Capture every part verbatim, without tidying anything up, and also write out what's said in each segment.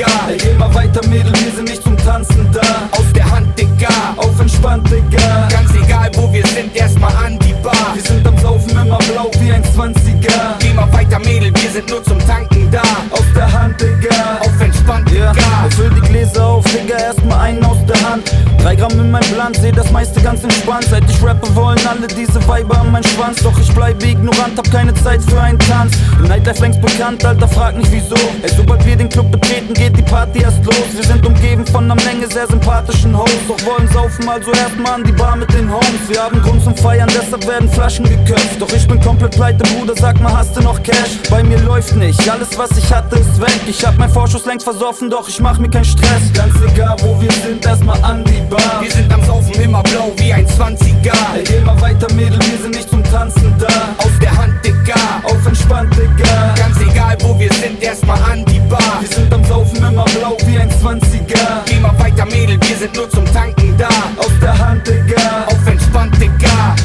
Digga. Ey, geh mal weiter, Mädel, wir sind nicht zum Tanzen da. Aus der Hand, Digga. Auf entspannt, Digga. Ganz egal wo wir sind, erstmal an die Bar. Wir sind am Saufen immer blau wie ein Zwanziger. Geh mal weiter, Mädel, wir sind nur zum Tanken da. Aus der Hand, Digga. Auf entspannt, Digga. Ja, füll die Gläser auf, Digga, erstmal einen aus der Hand. Drei Gramm in meinem Blunt, seh das meiste ganz entspannt. Seit ich rappe, wollen alle diese Weiber an meinen Schwanz. Doch ich bleibe ignorant, hab keine Zeit für einen Tanz. Im Nightlife längst bekannt, Alter, frag nicht wieso. Ey, sobald wir den Club betreten, geht die Party erst los. Wir sind umgeben von einer Menge sehr sympathischen Hoes. Doch wollen saufen, also erstmal an die Bar mit den Homes. Wir haben Grund zum Feiern, deshalb werden Flaschen geköpft. Doch ich bin komplett pleite, Bruder, sag mal, hast du noch Cash? Bei mir läuft nicht, alles was ich hatte ist weg. Ich hab mein Vorschuss längst versoffen, doch ich mach mir keinen Stress. Ganz egal wo wir sind, erstmal an die Bar. Wir sind am Saufen immer blau wie ein Zwanziger. Ey, geh mal weiter, Mädel, wir sind nicht zum Tanzen da. Aus der Hand, Digga. Auf entspannt, Digga. Ganz egal wo wir sind, erstmal an die Bar. Wir sind am Saufen immer blau wie ein Zwanziger. Geh mal weiter, Mädel, wir sind nur zum Tanken da. Aus der Hand, Digga. Auf entspannt, Digga.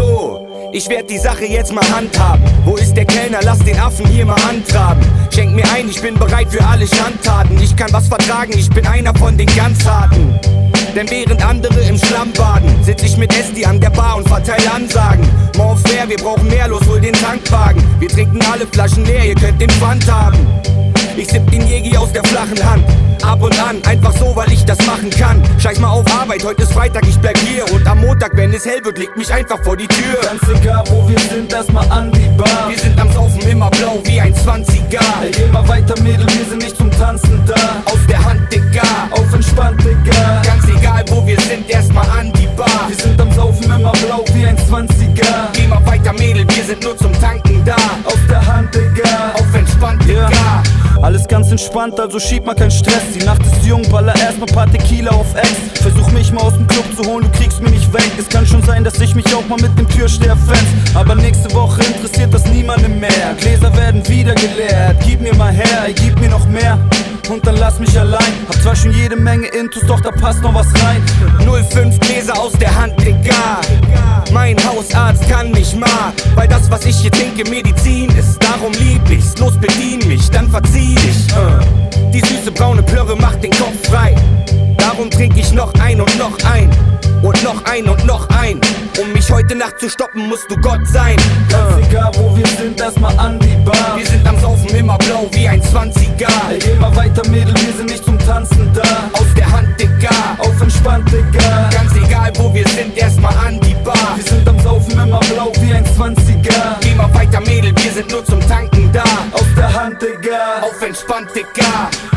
So, ich werd die Sache jetzt mal handhaben. Wo ist der Kellner? Lass den Affen hier mal antraben. Schenk mir ein, ich bin bereit für alle Schandtaten. Ich kann was vertragen, ich bin einer von den ganz Harten. Denn während andere im Schlamm baden, sitz ich mit Esti an der Bar und verteile Ansagen. More fair, wir brauchen mehr, los, hol den Tankwagen. Wir trinken alle Flaschen leer, ihr könnt den Pfand haben. Ich sipp den Jägi aus der flachen Hand. Ab und an, einfach so, weil ich das machen kann. Scheiß mal auf Arbeit, heute ist Freitag, ich bleib hier. Und am Montag, wenn es hell wird, legt mich einfach vor die Tür. Ganz egal wo wir sind, erstmal an die Bar. Wir sind am Saufen immer blau wie ein Zwanziger. Ey, geh mal weiter, Mädel, wir sind nicht zum Tanzen da. Aus der Hand, Digga. Auf entspannt, Digga. Ganz egal wo wir sind, erstmal an die Bar. Wir sind am Saufen immer blau wie ein Zwanziger. Geh mal weiter, Mädel, wir sind nur zum Tanken da. Aus der Hand, Digga. Auf entspannt, Digga. Ja. Alles ganz entspannt, also schieb mal keinen Stress. Die Nacht ist jung, baller erstmal paar Tequila auf Ex. Versuch mich mal aus dem Club zu holen, du kriegst mich nicht weg. Es kann schon sein, dass ich mich auch mal mit dem Türsteher fetz. Aber nächste Woche interessiert das niemandem mehr. Gläser werden wieder geleert, gib mir mal her, ey, gib mir noch mehr. Und dann lass mich allein. Hab zwar schon jede Menge Intus, doch da passt noch was rein. null fünf Gläser aus der Hand, Digga. Mein Hausarzt kann mich mal, weil das, was ich hier trinke, Medizin ist. Darum lieb ich's, los bedien mich, dann verzieh dich. uh. Die süße braune Plörre macht den Kopf frei. Darum trink ich noch ein und noch ein. Und noch ein und noch ein. Um mich heute Nacht zu stoppen, musst du Gott sein. Ganz egal wo wir sind, erstmal an die Bar. Wir sind am Saufen immer blau wie ein Zwanziger. Ey, geh mal weiter, Mädel, wir sind nicht zum Tanzen da. Aus der Hand, Digga. Auf entspannt, Digga. Ganz egal wo wir sind, erstmal an die Bar. Wir sind am Saufen immer blau wie ein Zwanziger. Geh mal weiter, Mädel, wir sind nur zum Tanken da. Aus der Hand, Digga. Auf entspannt, Digga.